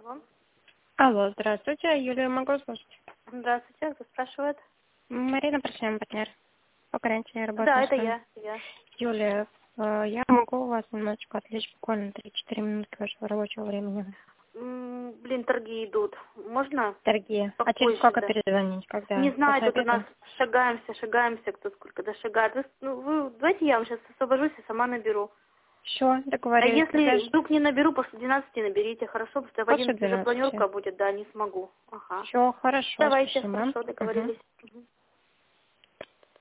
Алло. Алло, здравствуйте, Юлия, могу слушать? Здравствуйте, кто спрашивает? Марина, прощаем, партнер. По гарантии работы. Да, это я. Юлия, я могу у вас немножечко отвлечь буквально 3-4 минутки вашего рабочего времени. Блин, торги идут. Можно? Дорогие, а через Попозже, сколько да. перезвонить? Когда? Не знаю, После тут у нас обеда? шагаемся, кто сколько дошагает. Давайте я вам сейчас освобожусь и сама наберу. Все, А договорились. Тогда если вдруг не наберу, после 12 наберите, хорошо? Потому что в после 11 уже 12. планерка будет, да, не смогу. Ага. Все, хорошо, Давайте, спасибо. хорошо, договорились. Мгм.